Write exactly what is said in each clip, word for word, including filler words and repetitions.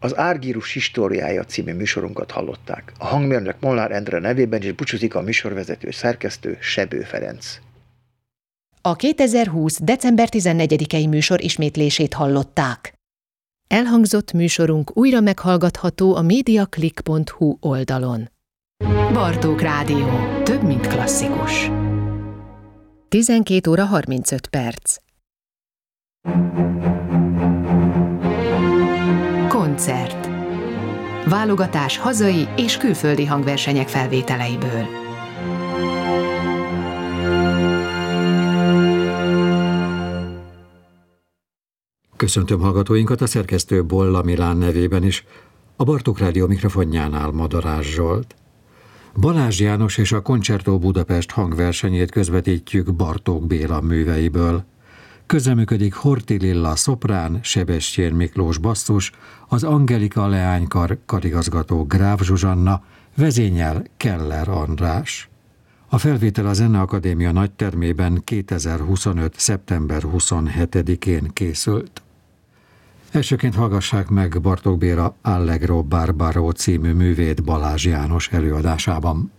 Az Árgírus Históriája című műsorunkat hallották. A hangmérnök Molnár Endre nevében is búcsúzik a műsorvezető szerkesztő Sebő Ferenc. A kétezer-húsz. december tizennegyedikei műsor ismétlését hallották. Elhangzott műsorunk újra meghallgatható a mediaclick pont hu oldalon. Bartók Rádió. Több, mint klasszikus. tizenkét óra harmincöt perc. Koncert. Válogatás hazai és külföldi hangversenyek felvételeiből. Köszöntöm hallgatóinkat a szerkesztő Bolla Milán nevében is. A Bartók Rádió mikrofonjánál Madarás Zsolt. Balázs János és a Concerto Budapest hangversenyét közvetítjük Bartók Béla műveiből. Közreműködik Horthy Lilla szoprán, Sebestyén Miklós basszus, az Angelika leánykar karigazgató Gráf Zsuzsanna, vezényel Keller András. A felvétel a Zeneakadémia nagytermében kétezer-huszonöt. szeptember huszonhetedikén készült. Elsőként hallgassák meg Bartók Béla Allegro Barbaro című művét Balázs János előadásában.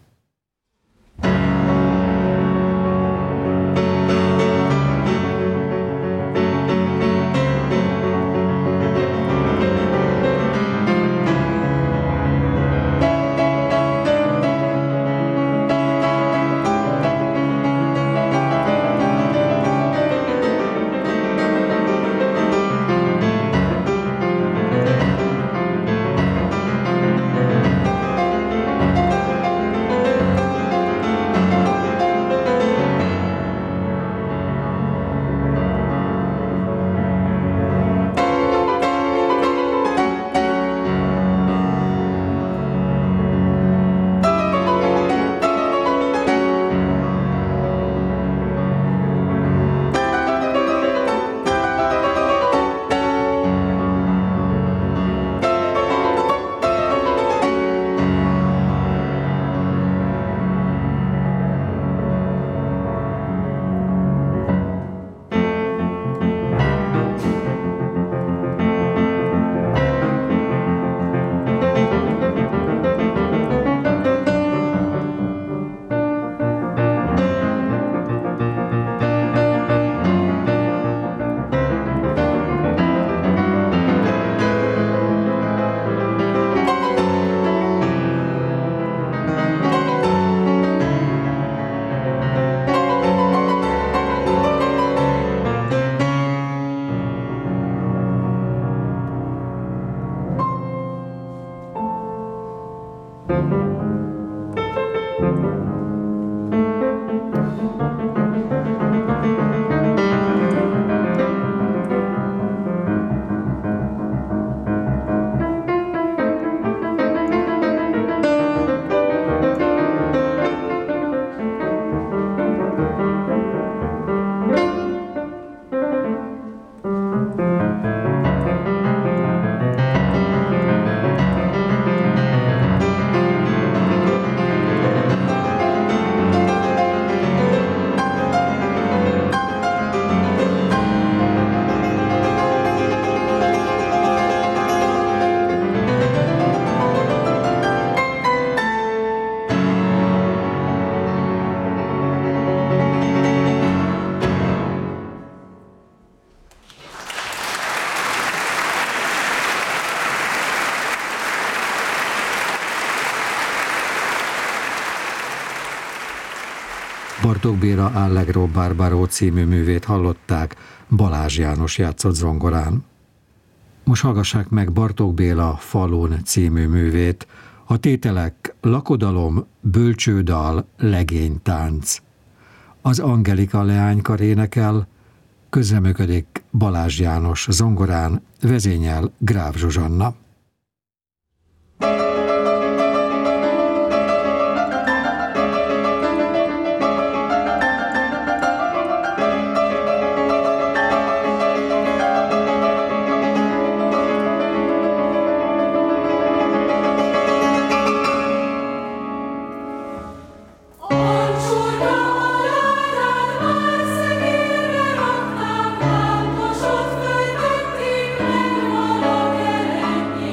Bartók Béla Allegro Barbaro című művét hallották, Balázs János játszott zongorán. Most hallgassák meg Bartók Béla Falun című művét, a tételek lakodalom, bölcsődal, legénytánc. Az Angelika leánykar énekel, közreműködik Balázs János zongorán, vezényel Gráf Zsuzsanna. Yeah.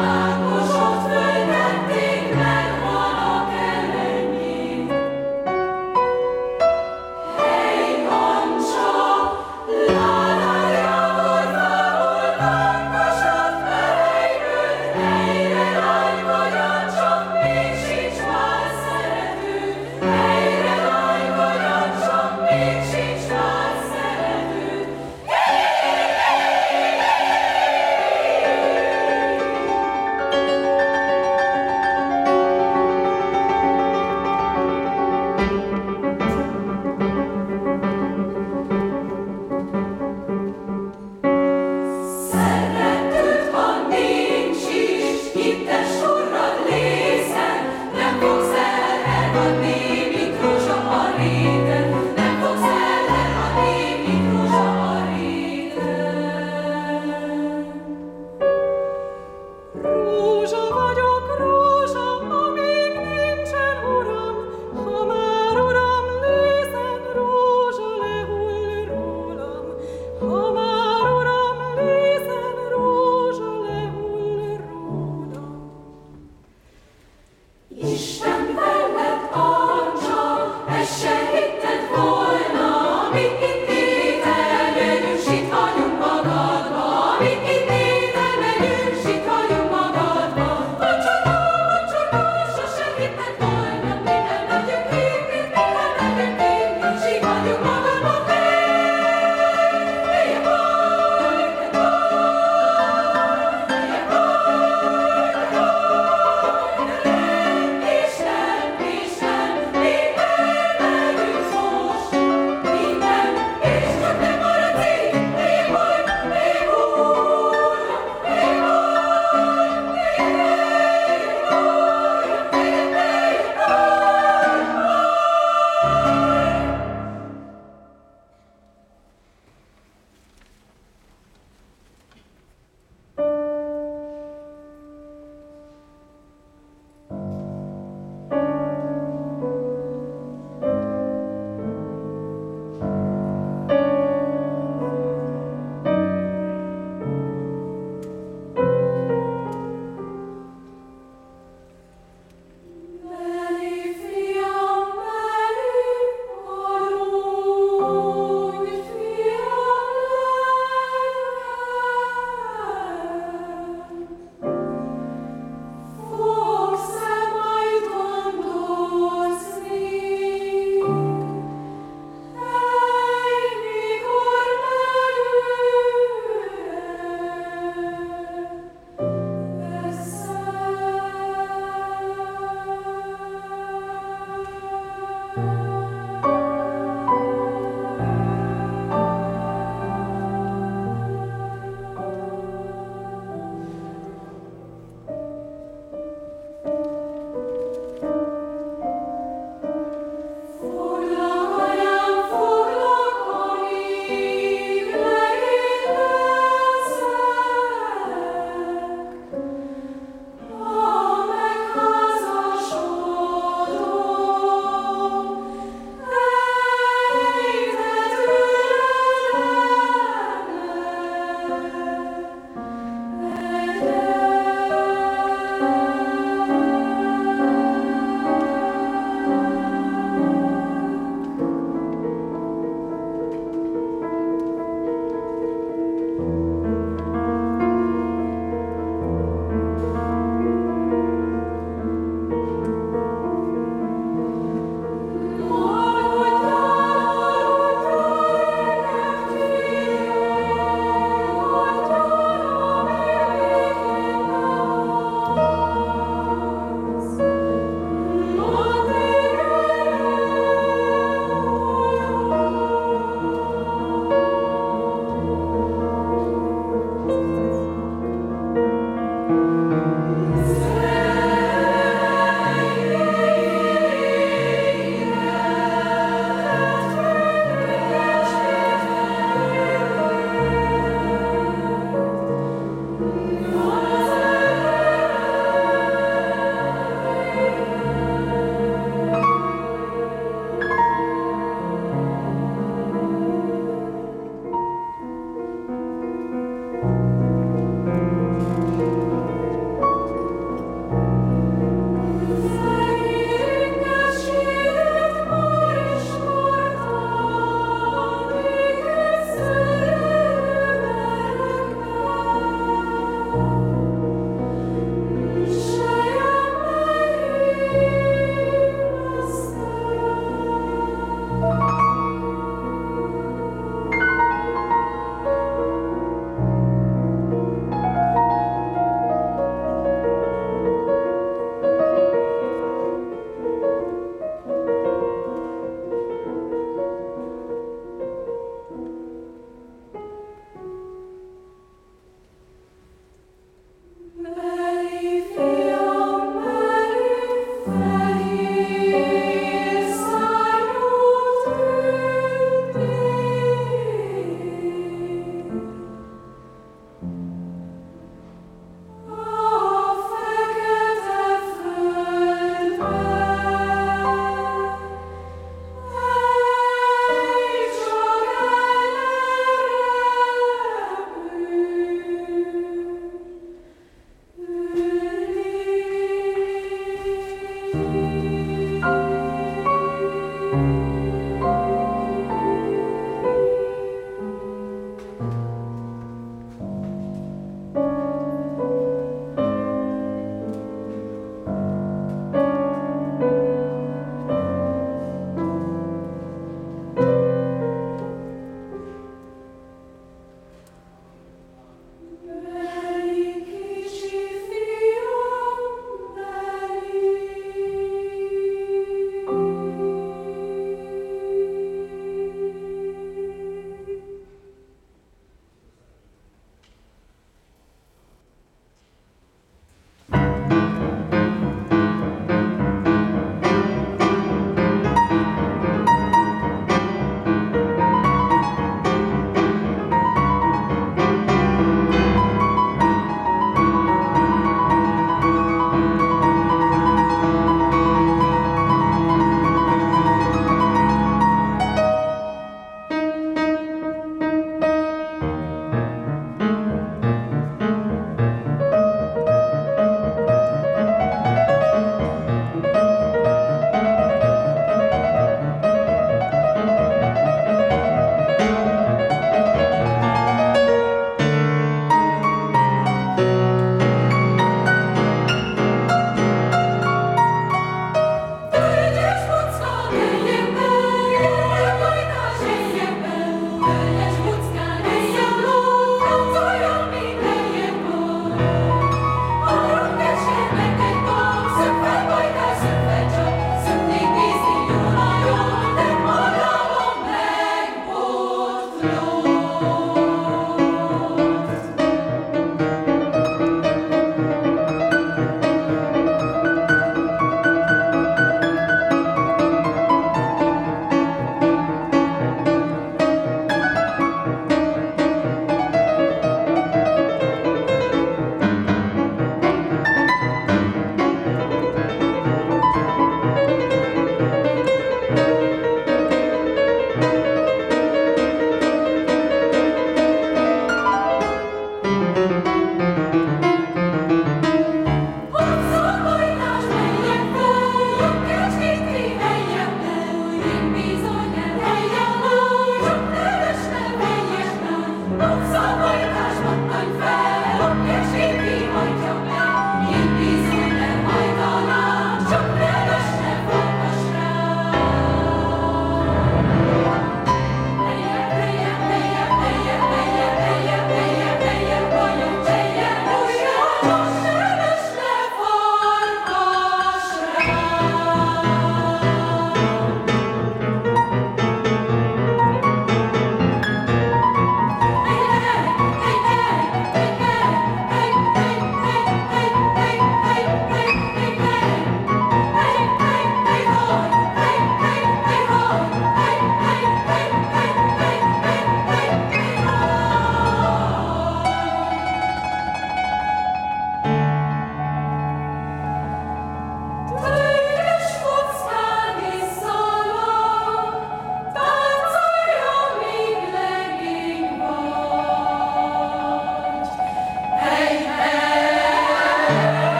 Mit itt étel megyünk, sit hagyunk magadba.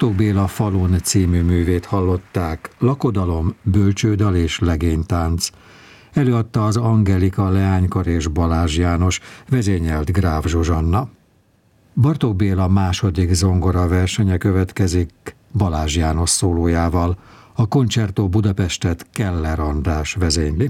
Bartók Béla Falun című művét hallották, lakodalom, bölcsődal és legénytánc. Előadta az Angelika Leánykar és Balázs János, vezényelt Gráf Zsuzsanna. Bartók Béla második zongora versenye következik Balázs János szólójával. A Concerto Budapestet Keller András vezényli.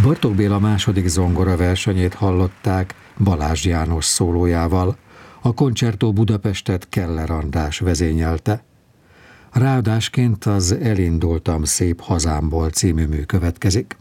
Bartók Béla második zongora versenyét hallották Balázs János szólójával. A Concerto Budapestet Keller András vezényelte. Ráadásként az Elindultam szép hazámból című mű következik.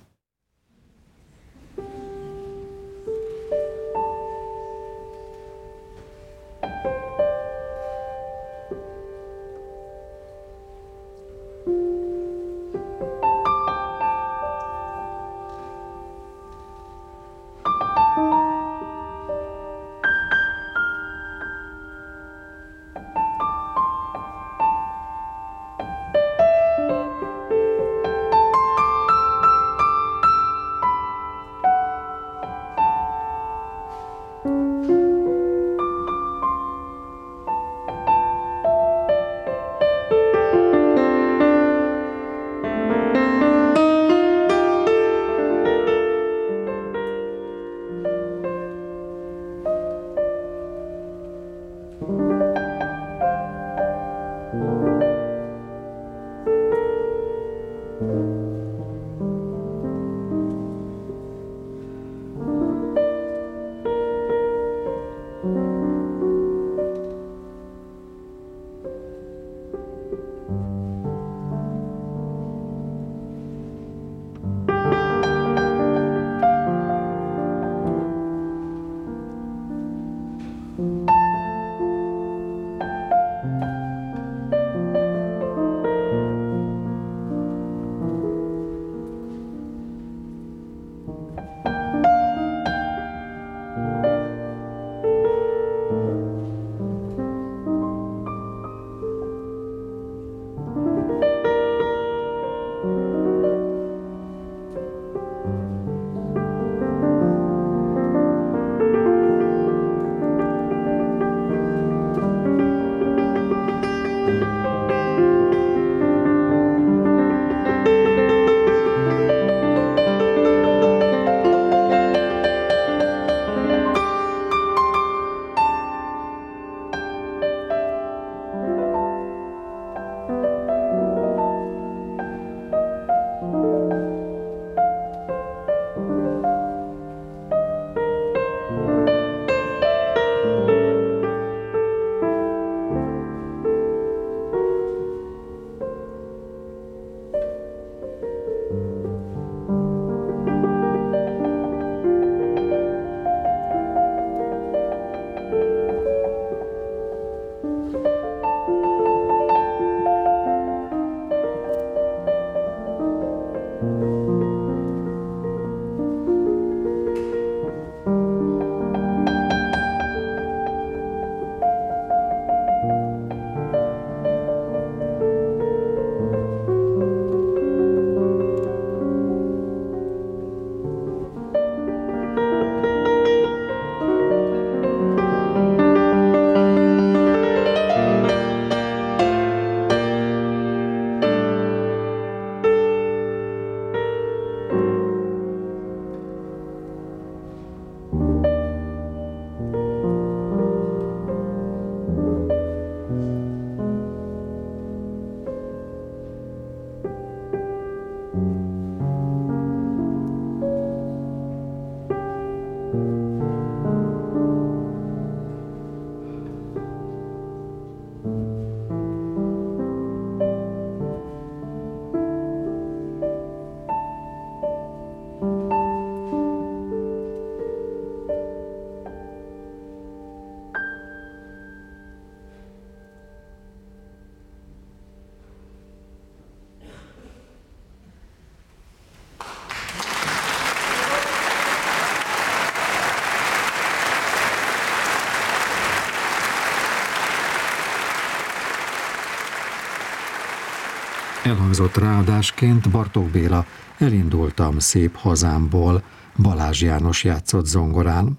Elhangzott ráadásként Bartók Béla Elindultam szép hazámból Balázs János játszott zongorán.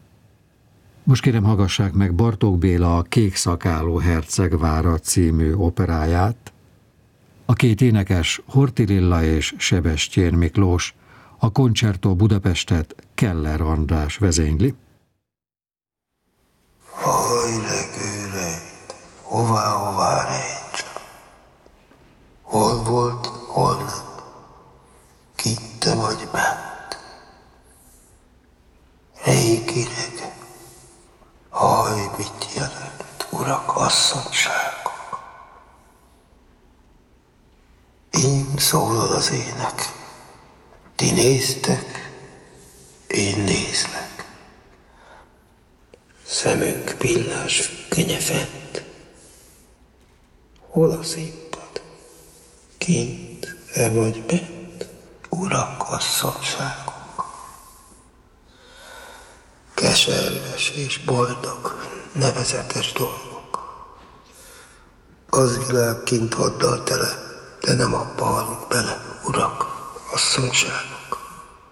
Most kérem, hallgassák meg Bartók Béla a Kék szakálú herceg vára című operáját. A két énekes, Horthy Lilla és Sebestyén Miklós, a Concerto Budapestet Keller András vezényli. Hajleg, őreg, hová, hová rejtsem? Hol volt, hol nem? Kint te vagy bent? baj mit jelent, urak, asszonyságok? Én szólal az ének. Ti néztek, én nézlek. Szemünk pillás függönye fent. Hol a színpad? Kint, e vagy bent? Urak, asszonyságok. Keserves és boldog, nevezetes dolgok. Az világ kint haddal tele, de nem abba halunk bele, urak, asszonyságok.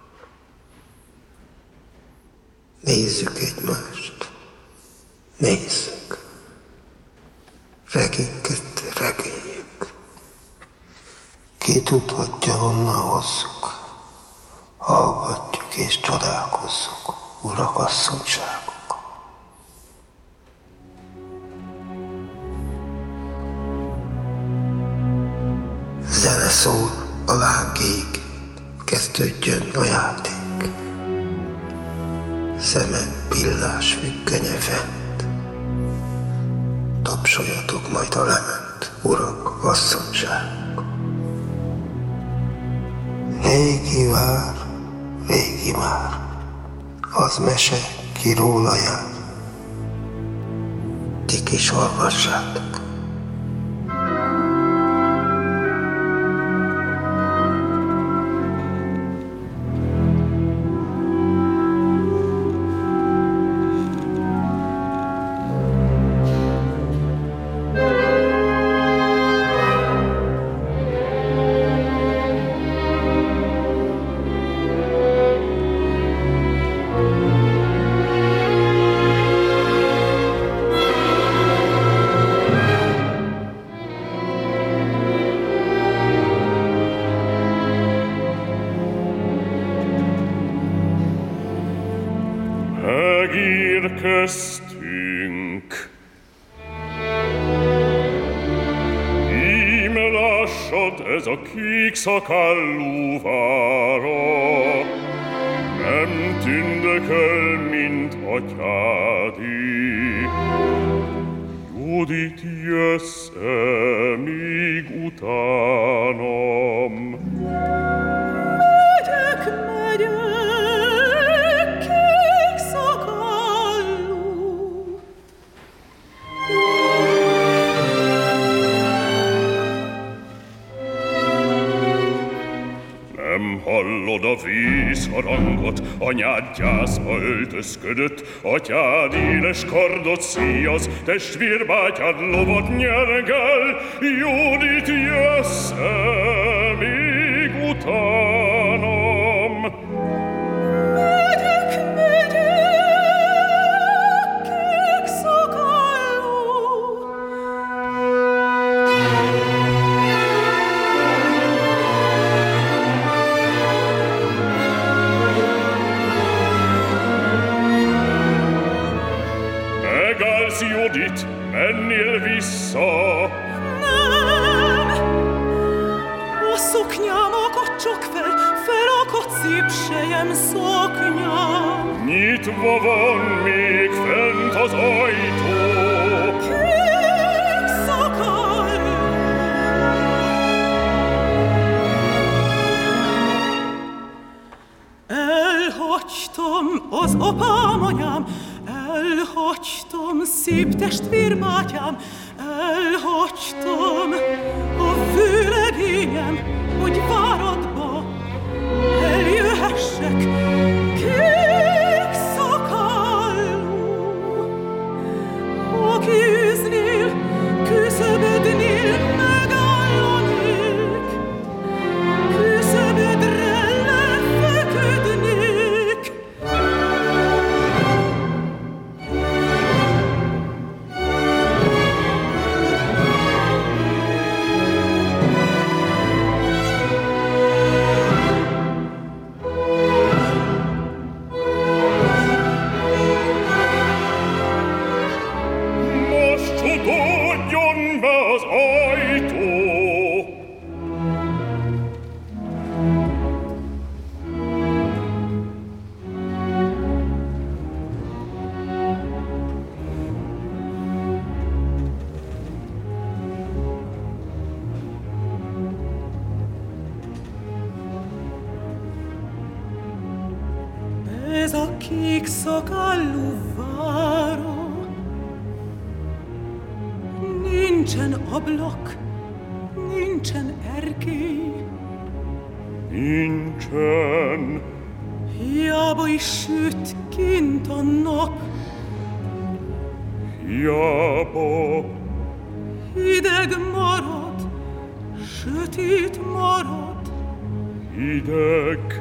Nézzük egymást, nézzük. Regényket regéljük. Ki tudhatja, honnan hozzuk. Hallgatjuk és csodálkozzuk, urak, asszonyságok. Zene szól, a láng ég, kezdődjön a játék. Szemem pillás függönye fent. Tapsoljatok majd a lement, urak, asszonyságok. Régi vár, régi már, az mese, ki róla jár. Ti is hallgassátok. Megérkeztünk. Íme lássad, ez a kék szakálú vára, nem tündököl, mint atyádé. Judit, jössz-e még utánam? Megyek, megyek, kék szakálú. Nem hallod a vészharangot, anyád gyászba öltözködött, atyád éles kardot szíjaz, testvérbátyád lovat nyergel. Judit, jössz-e még utánam? Megyek, megyek, kék szakálú. Megállsz, Judit, mennél vissza. Nem! A szoknyámat csok fel, felakad szép sejem szoknyám. Nyitva van még fent az ajtó. Kék szakálú. Elhagytam az apám, anyám, elhagytam szép testvérbátyám, elhagytam a vőlegényem, hogy váradba eljöhessek. Kék szakálú, aki üznél, küszöbödnél megállanék, küszöbödre lefeküdnék. Most csutódjon be az ajtó. kék szakálú vára. Nincsen ablak, nincsen erkély, nincsen. Hiába is süt kint a nap, hiába hideg marad, sötét marad, hideg,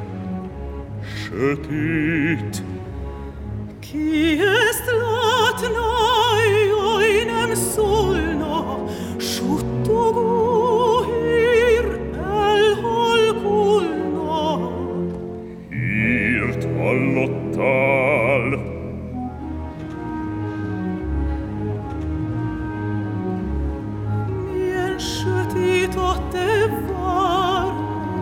sötét. Ki ezt látná, jaj, nem szólna, suttogó hír elhalkulna. Hírt hallottál? Milyen sötét a te várod,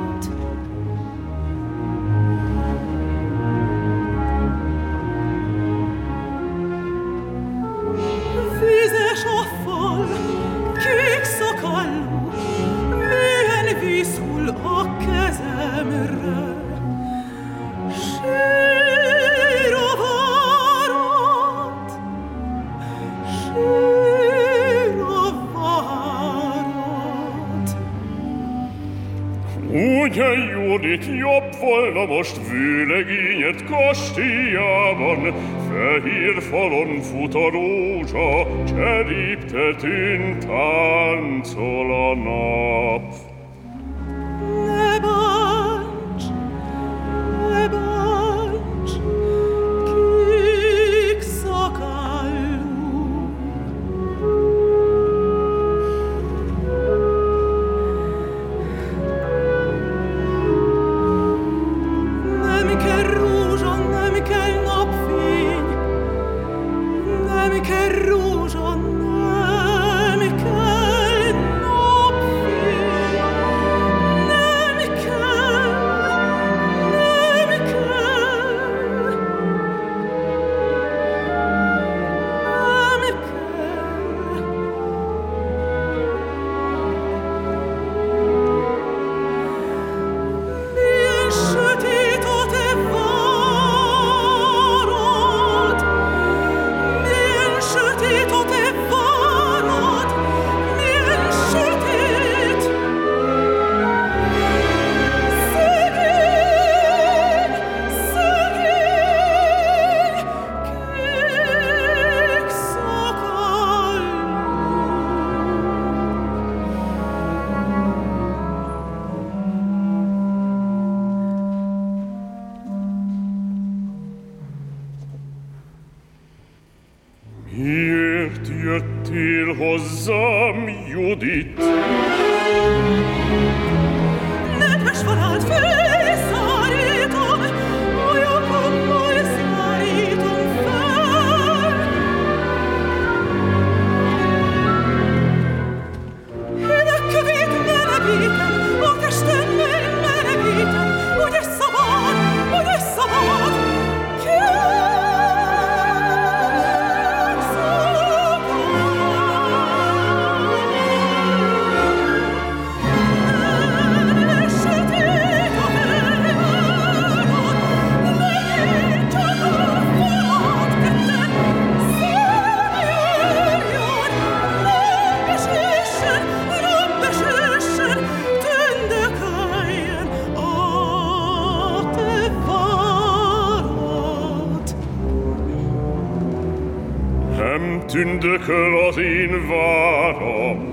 vizes a fal, kék szakálú, milyen víz hull a kezemre. Sír a várat, sír a várat. Ugye Judit jobb volna most vőlegényed kastélyában, fehér falon fut a rózsa, cseréptetőn táncol a nap. Ne bánts, ne bánts, kék szakálú. Nem kell rózsa, nem kell napfény, nem kell rózsa, nem kell napfény, nem kell, nem kell, nem kell. Milyen sötét a te várad, milyen sötét a te várad, milyen sötét. Szegény, szegény, kék szakálú. Miért jöttél hozzám, Judit? Nedves falád fölé szárítom, olyakommal szárítom fel. Hideg kövét melegítem, a testemmel melegítem, ugye szabad, ugye szabad, kék szakálú. Sötét a te várad, megint csak a falat ketten, szemjárjon, napesősen, napesősen, tündököljen a te várad. Nem tündököl az én váram.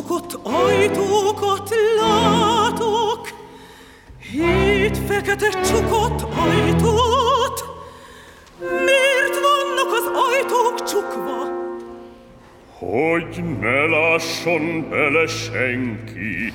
csukott ajtókat látok, hét fekete csukott ajtót. Miért vannak az ajtók csukva? Hogy ne lásson bele senki.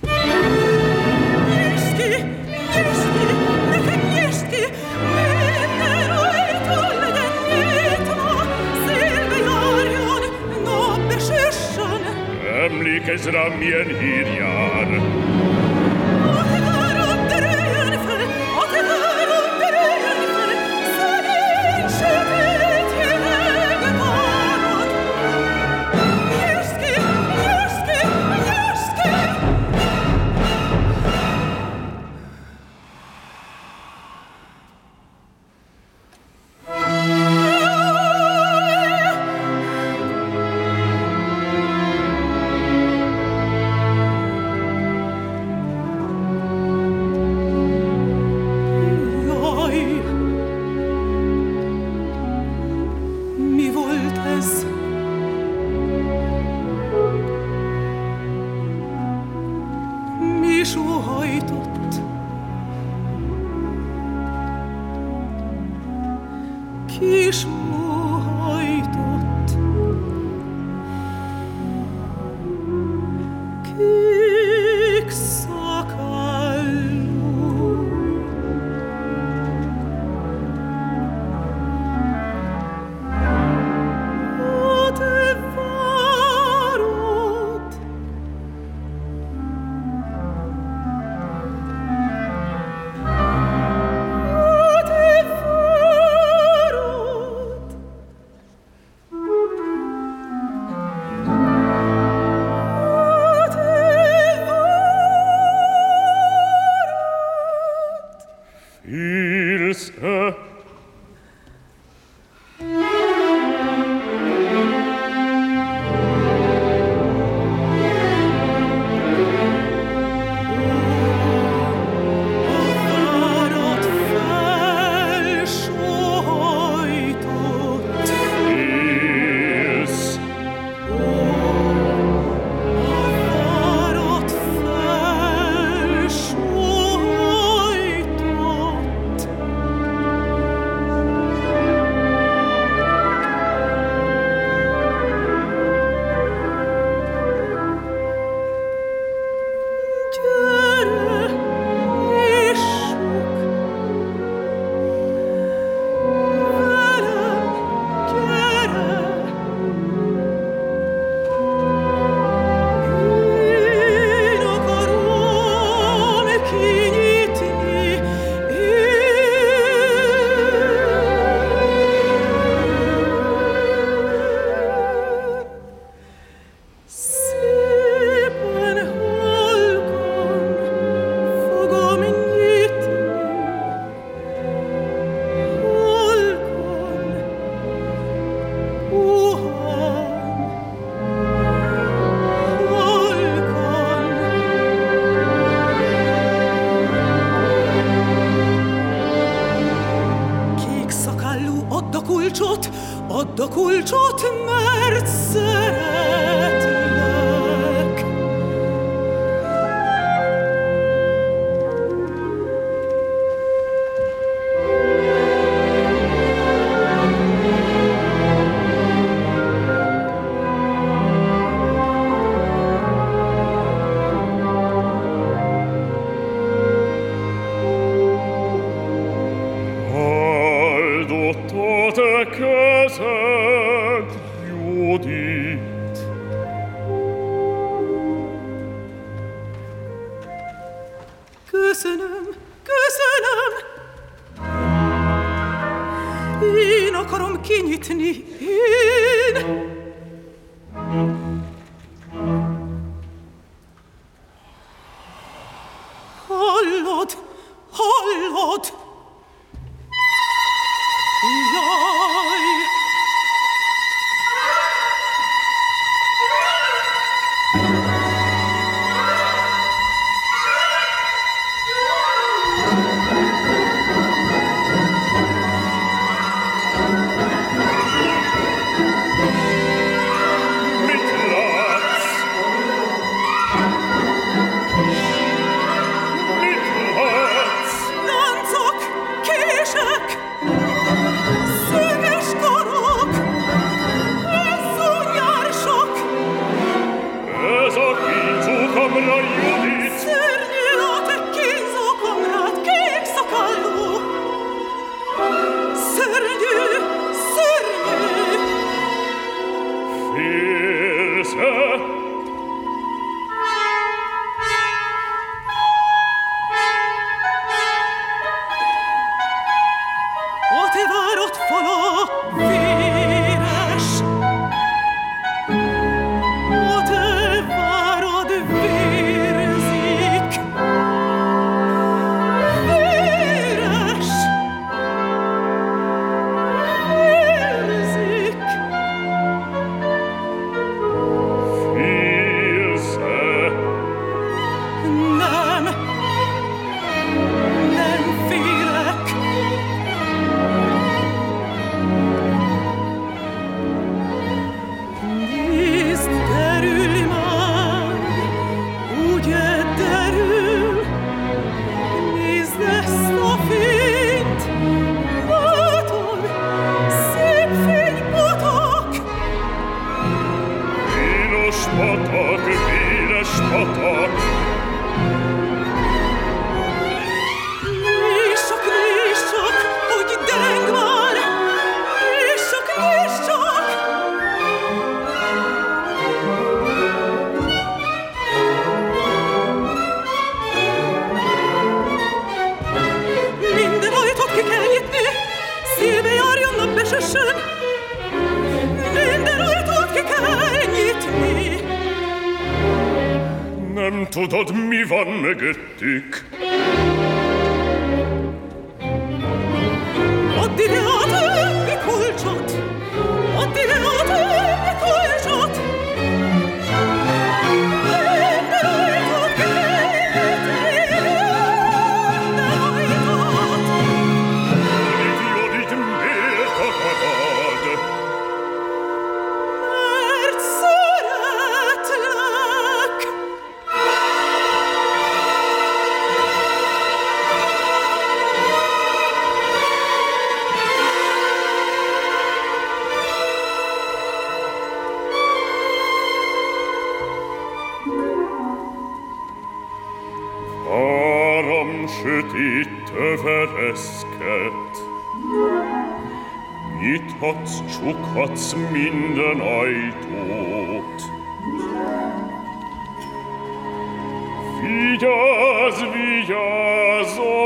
Nyisd ki, nyisd ki, nekem nyisd ki, minden ajtó legyen nyitva, szélbe járjon, napbe süssön. Emlékezz rám, milyen hír jár. A tegáron derüljön fel, a tegáron derüljön fel, szegény, sötét, hideg támad. Nyisd ki, nyisd ki, nyisd ki! Jaj! Mi volt ez? Mi sóhajtott? Ki sóhajtott? Kék szakálú. A te várod. A te várod. A te várod. Félsz-e? A várat felsóhajtott. Félsz? A várat felsóhajtott. Gyere, nyissuk! Velem, gyere! Én akarom kinyitni, én. Szépen halkan fogom nyitni, halkan, puhán, halkan. Kék szakállú, add a kulcsot, add a kulcsot, mert szeretlek. Áldott a te kezed, Judit. Köszönöm, köszönöm! Én akarom kinyitni, én! Hallod, hallod! Jaj! Tudod, mi van mögöttük? Add ide a többi kulcsot! Add ide a többi kulcsot! Minden ajtót kinyitni! Minden ajtót! Judit, miért akarod? Mert szeretlek! Sötét tövereszket. Nyithatsz, csukhatsz minden ajtót. Vigyázz, vigyázz a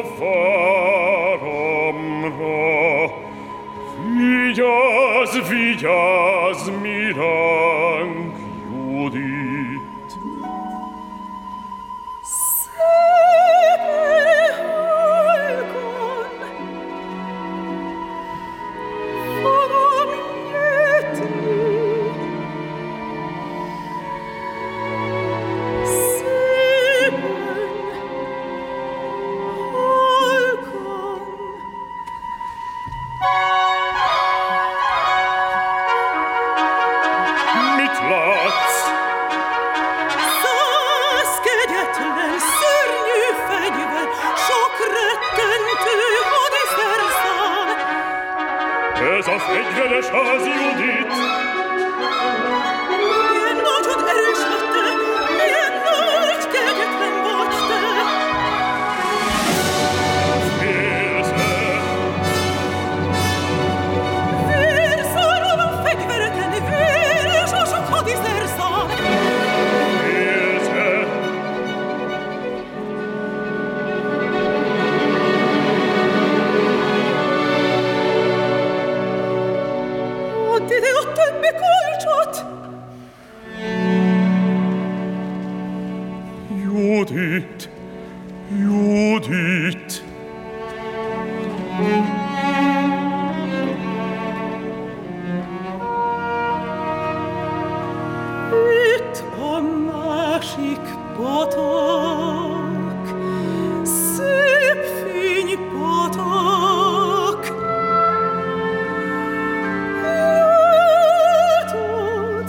váramra. Vigyázz, vigyázz mi ránk, Judit. Ez a fegyveres ház, Judit! Milyen nagyot erős vagy te! Milyen nagy kegyetlen vagy te! Félsz-e? Vérszál a fegyvereken, véres a sok hadiszerszám! Félsz-e? Add ide a többi kulcsot! Judit! Judit! Itt a másik patak, szép fénypatak. Látod,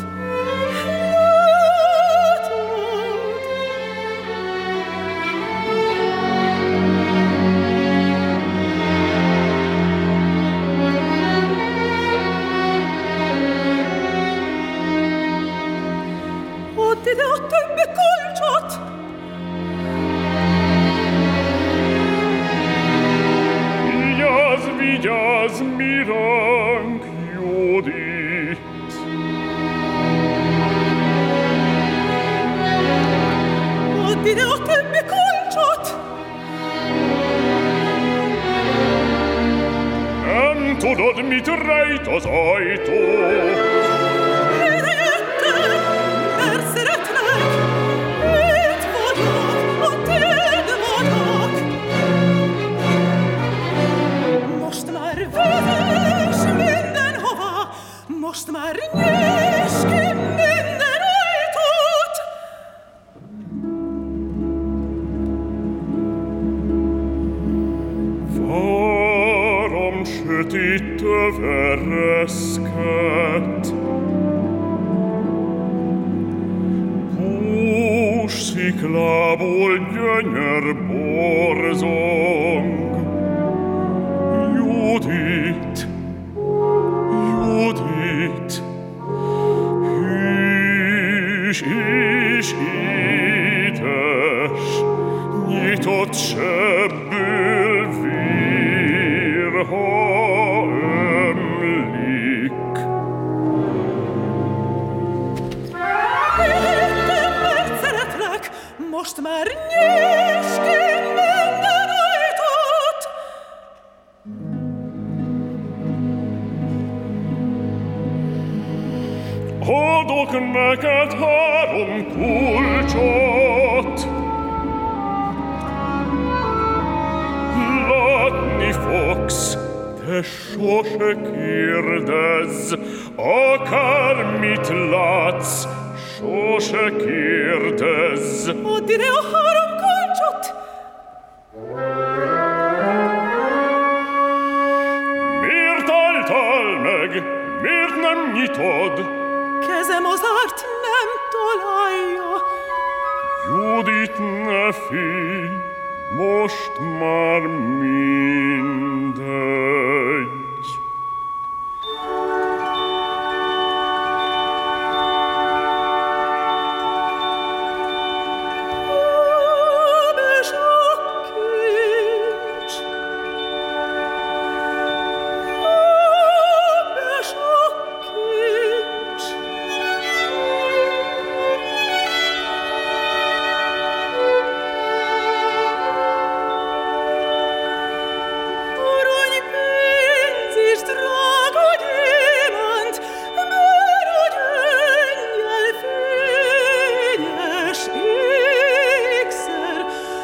add ide a többi kulcsot! Vigyázz, vigyázz mi ránk, Judit! ide a többi kulcsot! Nem tudod, mit rejt az ajtó? Ide jöttem, mert szeretlek. Itt vagyok, a tiéd vagyok. Most már vezess mindenhova, most már nyisd ki minden ajtót. Várom sötét vereszket, hússziklából gyönyör borzong. Judit, Judit, hűs és édes, nyitott sebből vér, ha ömlik. Jöttem, mert szeretlek, most már nyisd ki minden ajtót. Adok neked három kulcsot, látni fogsz, de sose kérdezz, akármit látsz, sose kérdezz. Add ide a három kulcsot! Miért álltál meg? Miért nem nyitod? Kezem az árt nem találja. Judit, ne félj, most már mindegy. De sok kincs. De sok kincs. Aranypénz és drága gyémánt, bár a gyöngyel fényes ékszer,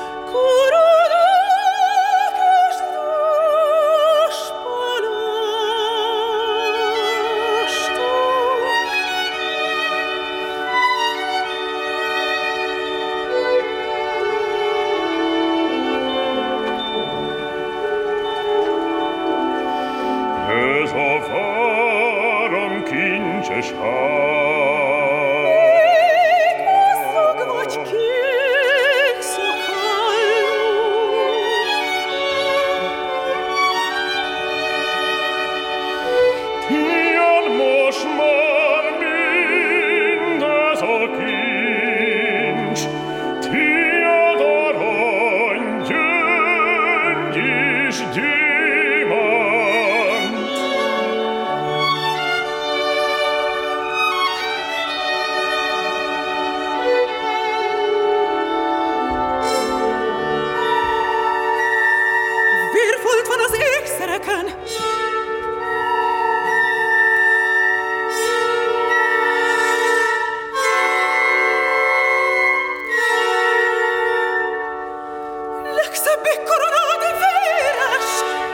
koronák és Ez a váram kincses ház. Kék maszag vagy kék szakálú. Tiéd most már mindez a kincs, tiéd arany, gyöngy és gyémánt. Vérfolt van az ékszereken. Legszebbik koronád véres.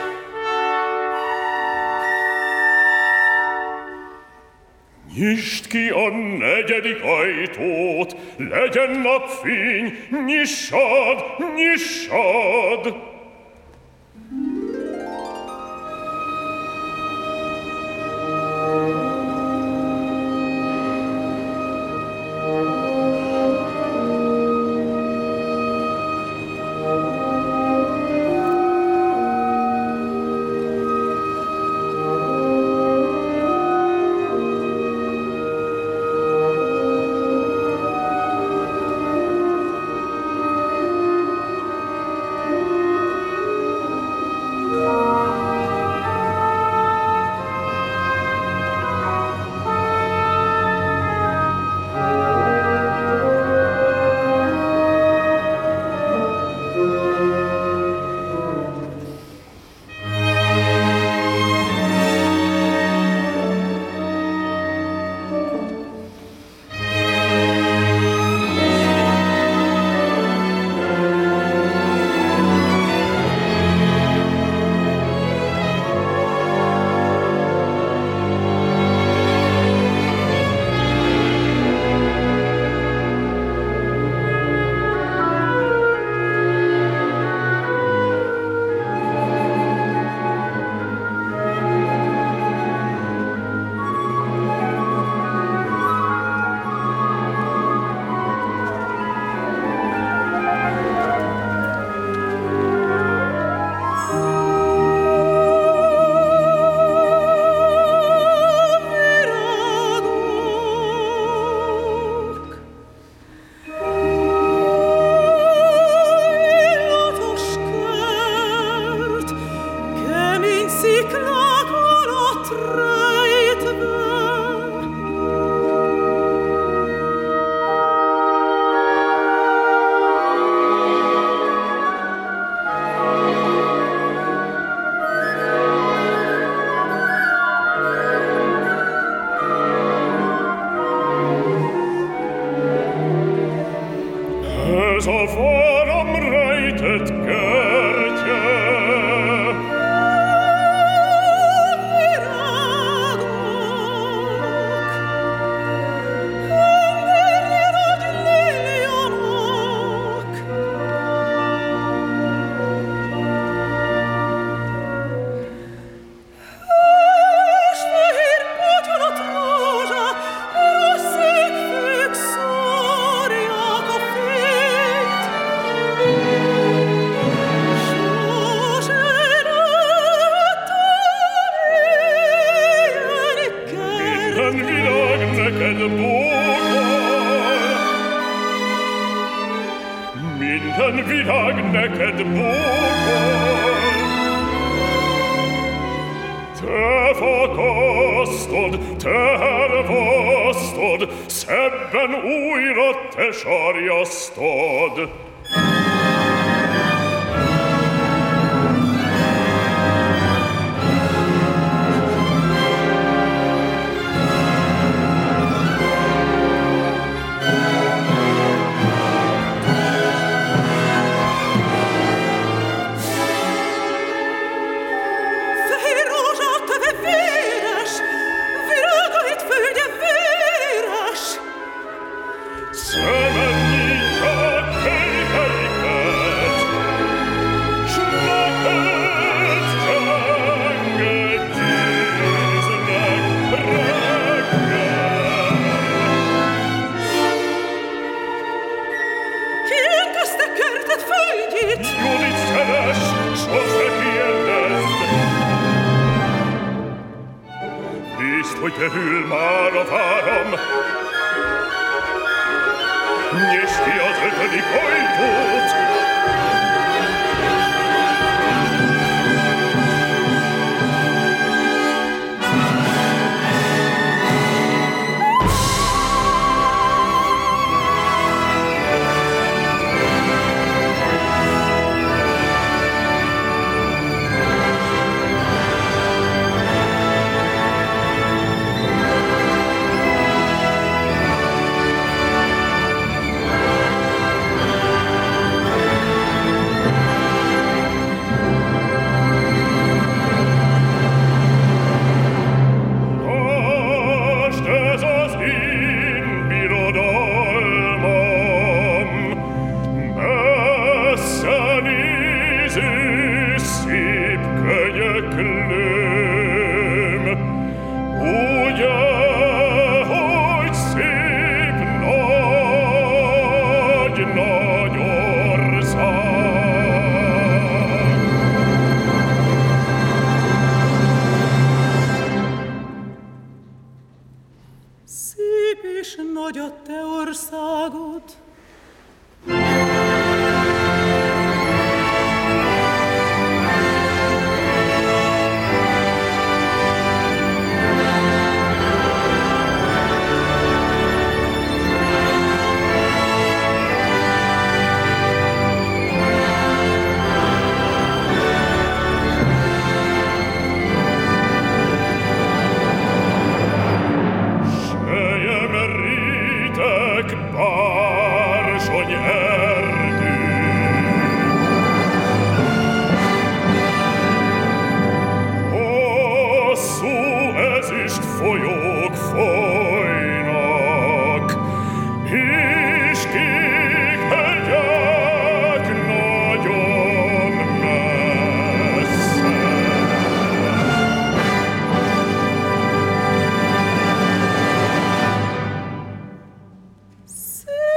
Nyisd ki a negyedik ajtót, legyen napfény, nyissad, nyissad! a váram rejtett kertje. Minden világ neked bújol. Te fakasztod, te hervasztod, szebben újra te sarjasztod. Hogy te hűl már a váram, nyisd ki az ötödik ajtót. Szép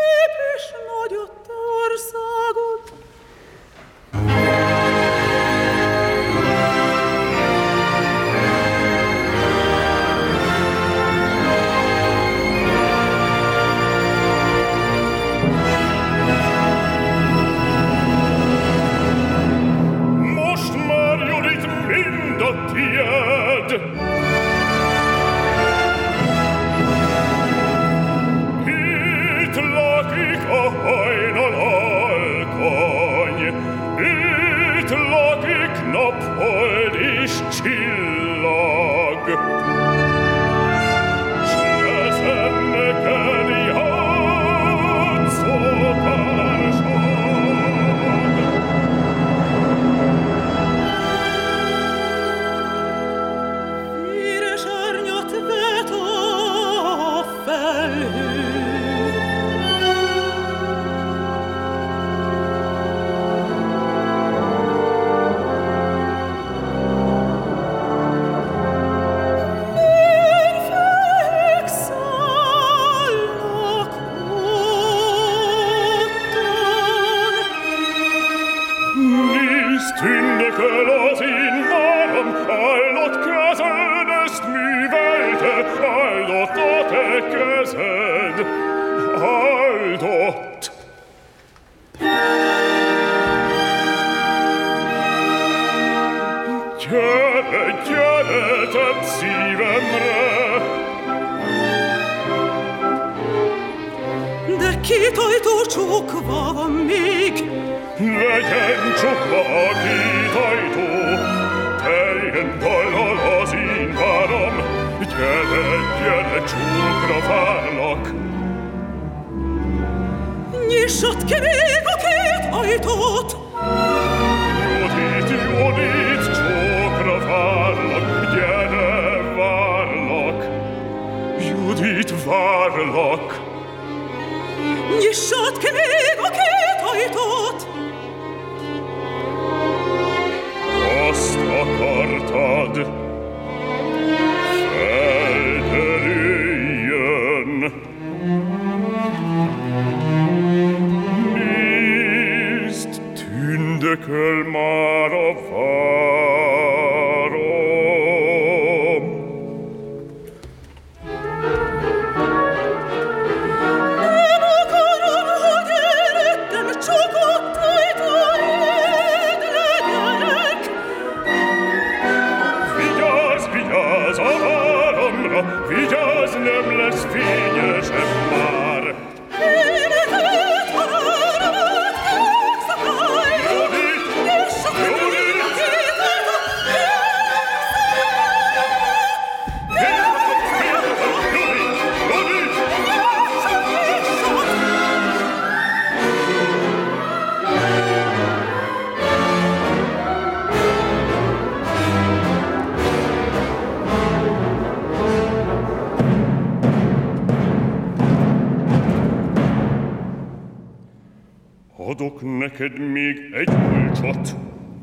Adok neked még egy kulcsot.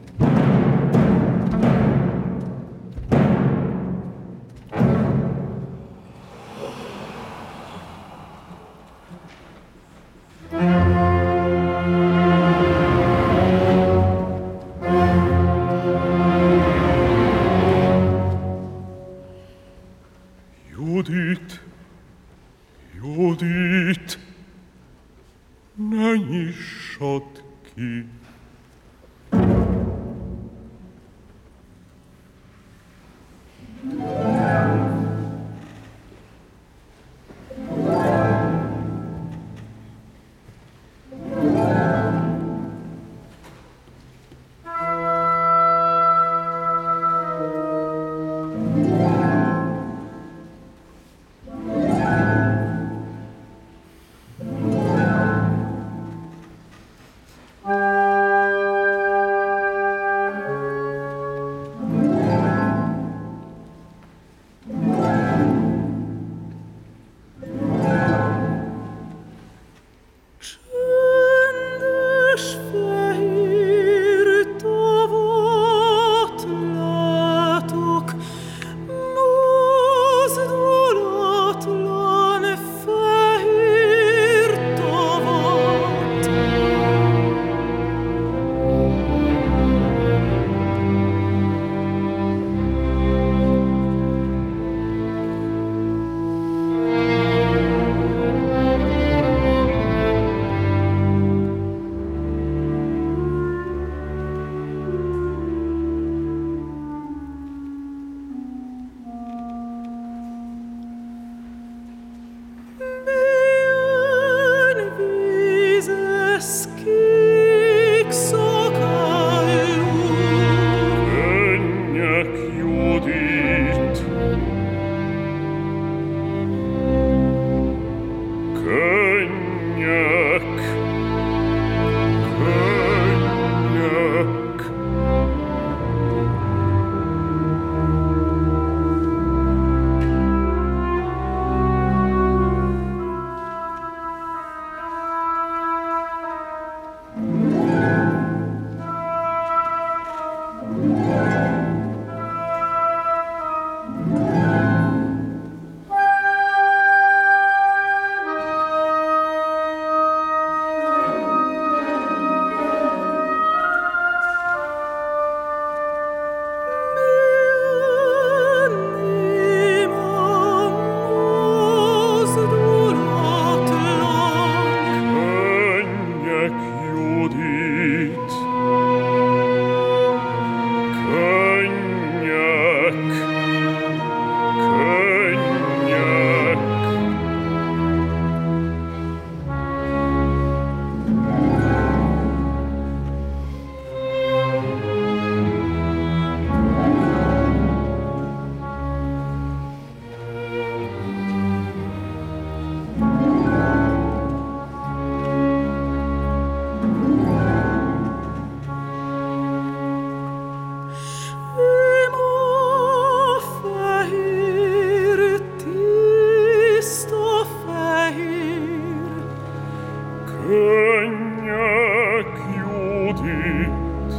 Judit, Judit, ne nyissad ki. Könnyek, Judit,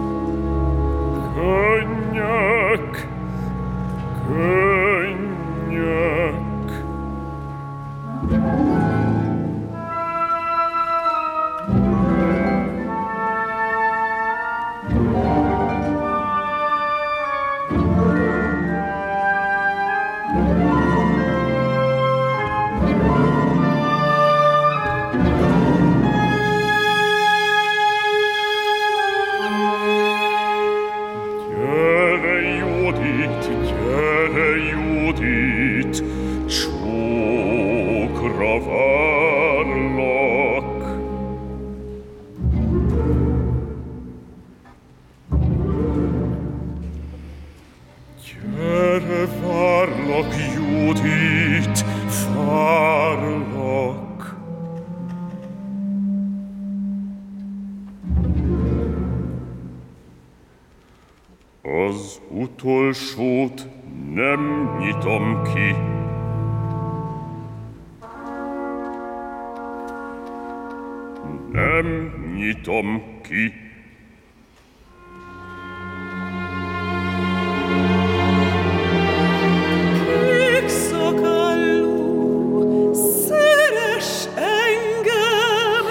könnyek, könnyek. Gyere, Judit, gyere, Judit, csókra várlak. Gyere, várlak, Judit, várlak. Az utolsót nem nyitom ki. Nem nyitom ki. Kék szakallú, szeress engem!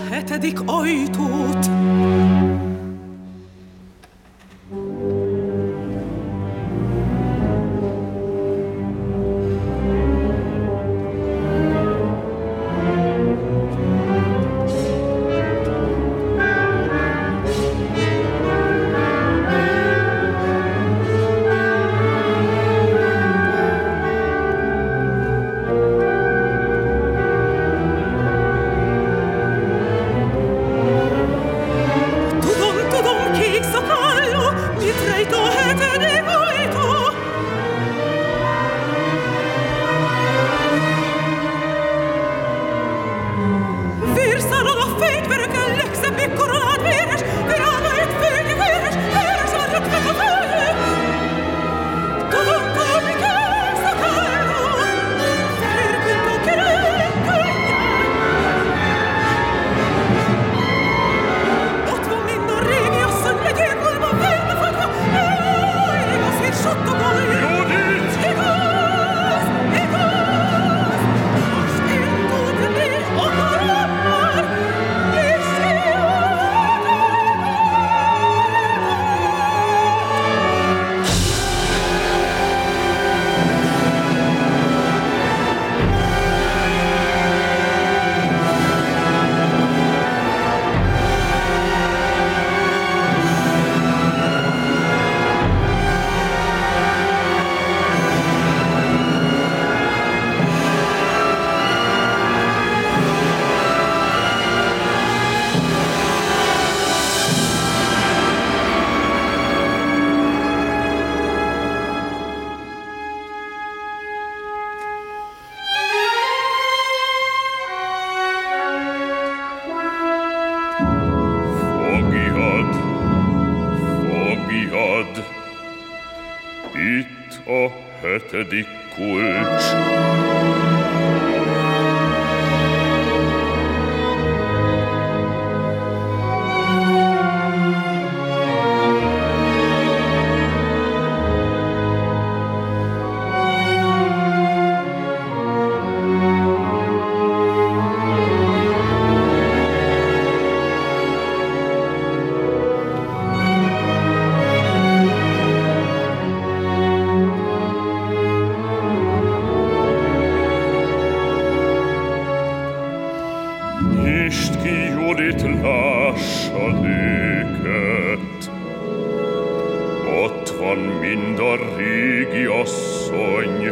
hetedik ajtót. Itt a hetedik kulcs. Nyisd ki, Judit, lássad őket. Ott van mind a régi asszony.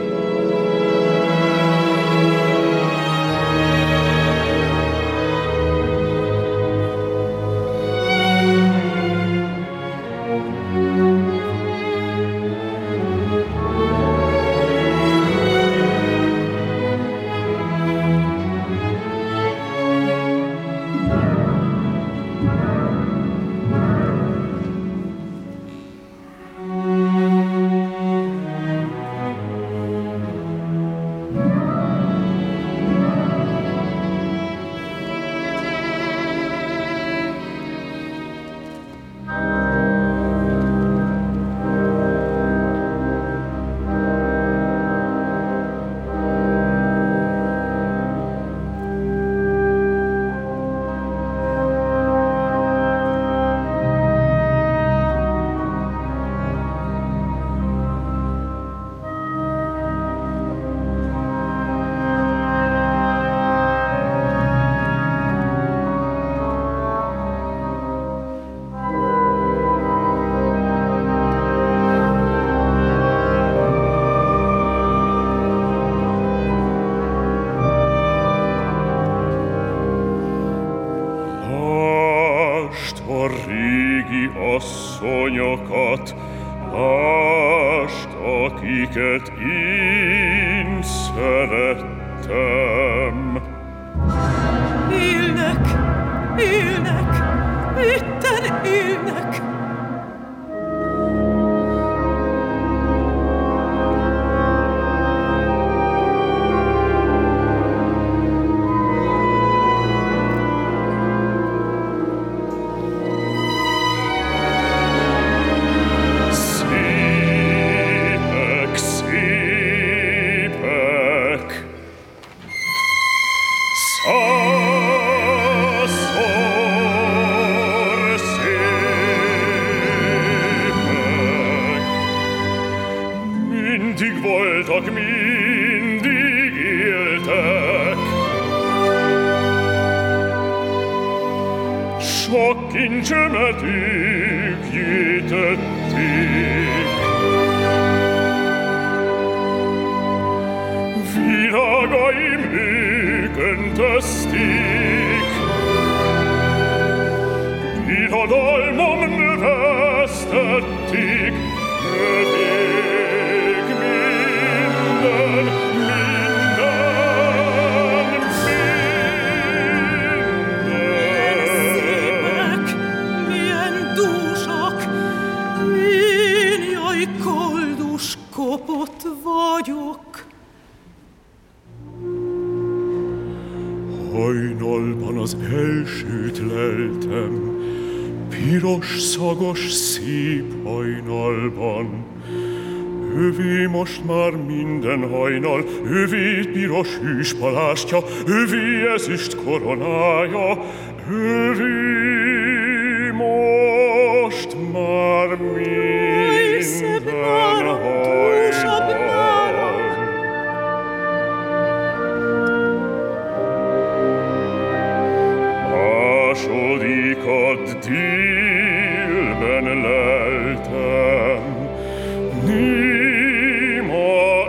A régi asszonyokat, lásd, akiket én szerettem. Élnek, élnek, itten élnek. Szaszony! sok kincsemet ők gyűjtötték. Virágaim ők öntözték, birodalmam növesztették, övék minden, minden, minden. Szépek, milyen dúsak, én jaj, koldus kopott vagyok. Hajnalban az elsőt leltem, piros, szagos, szép hajnalban. Övé most már minden hajnal, övé piros hűs palástja, övé ezüst koronája, övé most már minden szebb nálam, dúsabb nálam. Másodikat délben leltem, néma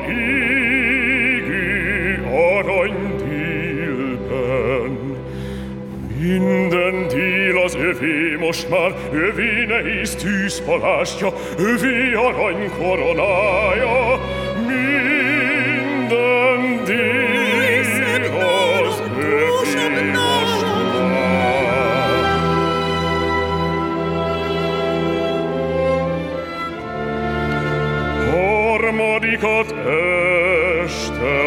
égő arany délben. Minden dél az övé most már, övé nehéz tűzpalástja, övé arany koronája. Minden dél az övé most már. Harmadikat este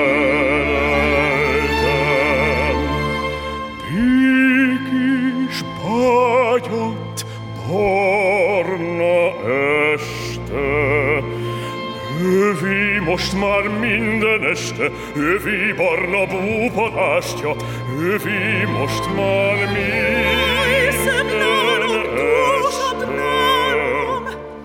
leltem, békés bágyat barna este. Övé most már minden este, övé barna búpalástja, övé most már minden szebb nálam, dúsabb este. nálam.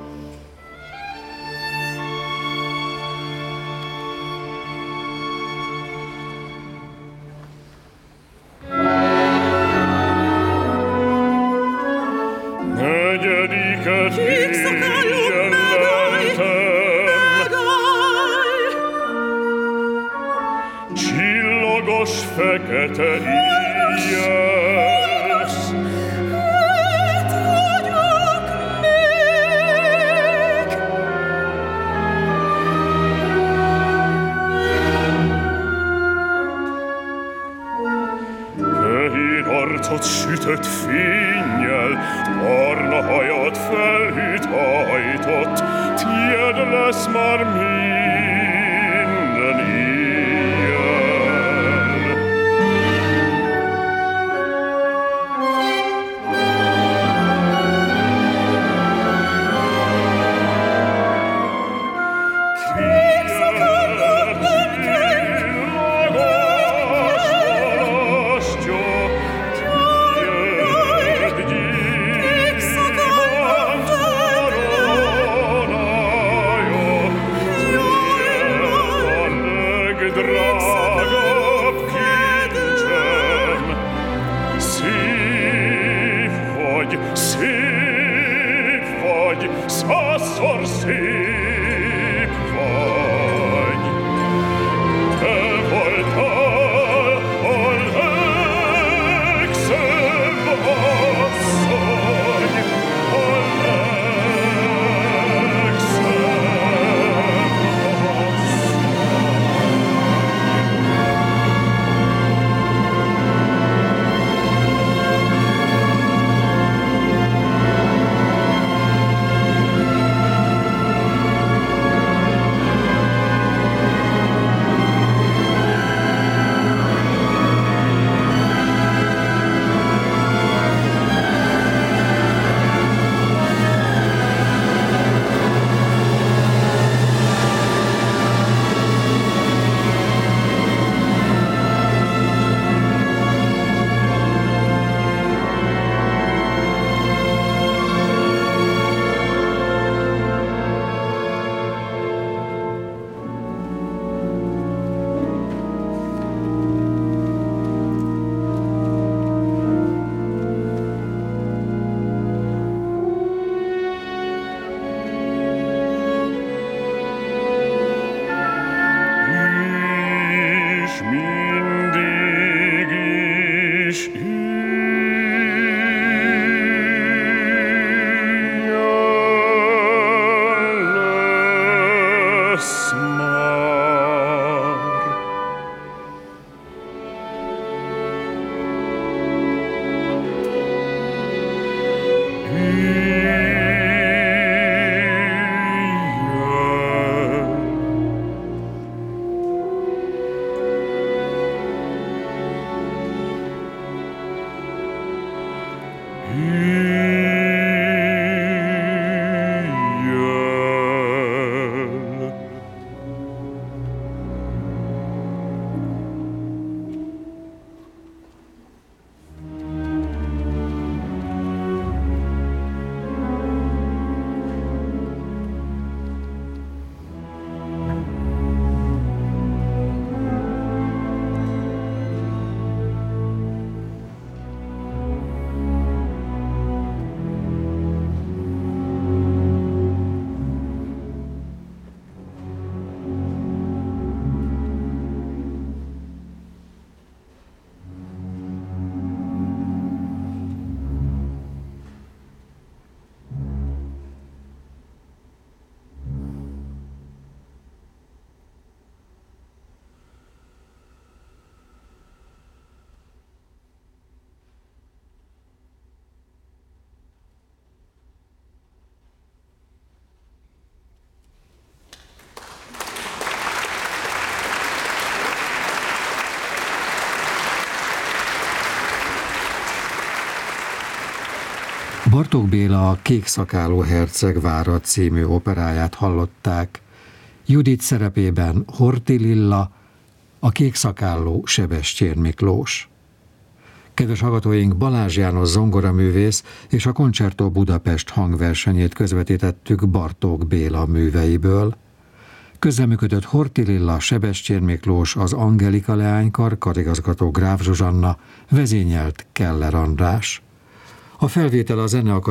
Negyediket Kék szakálú, éjjel megállj, leltem, megállj. csillagos fekete éjjel. Itt vagyok még. Fehér arcot sütött fénnyel, barna hajad felhőtt Bartók Béla a Kék szakálú herceg vára című operáját hallották. Judit szerepében Horthy Lilla, a Kék szakállú Sebestyén Miklós. Kedves hallgatóink, Balázs János zongoraművész és a Concerto Budapest hangversenyét közvetítettük Bartók Béla műveiből. Közreműködött Horthy Lilla, Sebestyén Miklós, az Angelika leánykar, karigazgató Gráf Zsuzsanna, vezényelt Keller András. A felvétel a Zeneakadémia